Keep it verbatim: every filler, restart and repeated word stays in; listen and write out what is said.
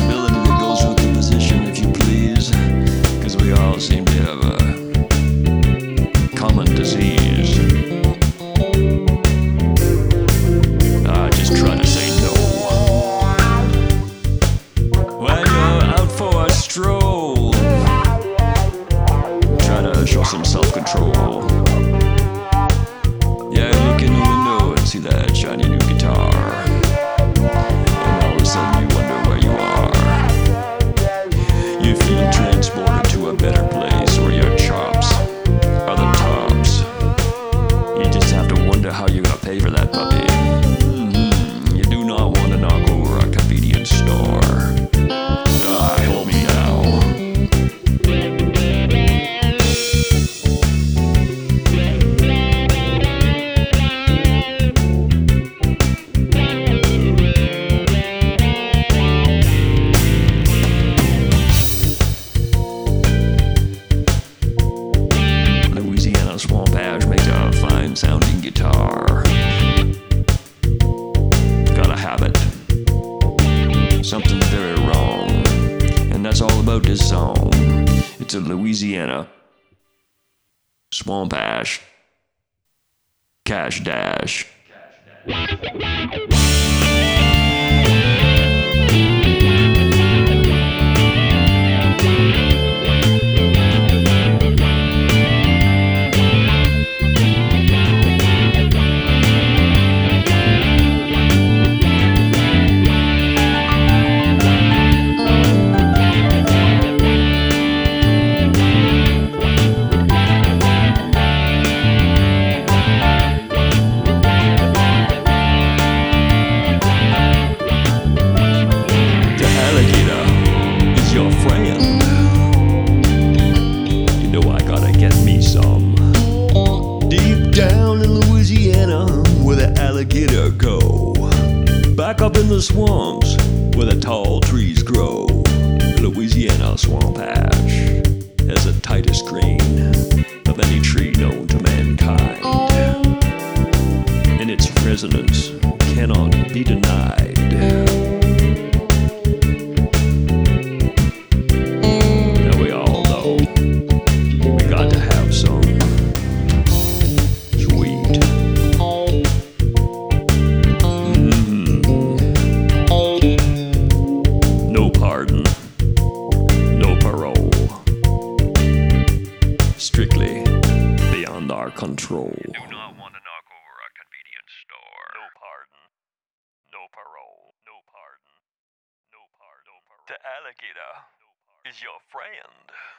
responsibility that goes with the position, if you please, because we all seem to have a common disease. I just try to say no. When you're out for a stroll, try to show some self-control. Yeah, look in the window and see that shiny new guitar, and all of a sudden you wonder where you are. You feel transported to a better place where your chops are the tops. You just have to wonder how you're gonna pay for that puppy. Mm-hmm. You do not want to knock over a convenience store. Ah, help me now. Louisiana swamp ash makes a fine sounding guitar. Gotta have it. Something's very wrong, and that's all about this song. It's a Louisiana swamp ash cash dash. Your friend, you know I gotta get me some. Deep down in Louisiana, where the alligator go, back up in the swamps where the tall trees grow, Louisiana swamp ash has the tightest grain of any tree known to mankind, and its resonance cannot be denied. Strictly beyond our control. You do not want to knock over a convenience store. No pardon. No parole. No pardon. No pardon. No parole. The alligator is your friend.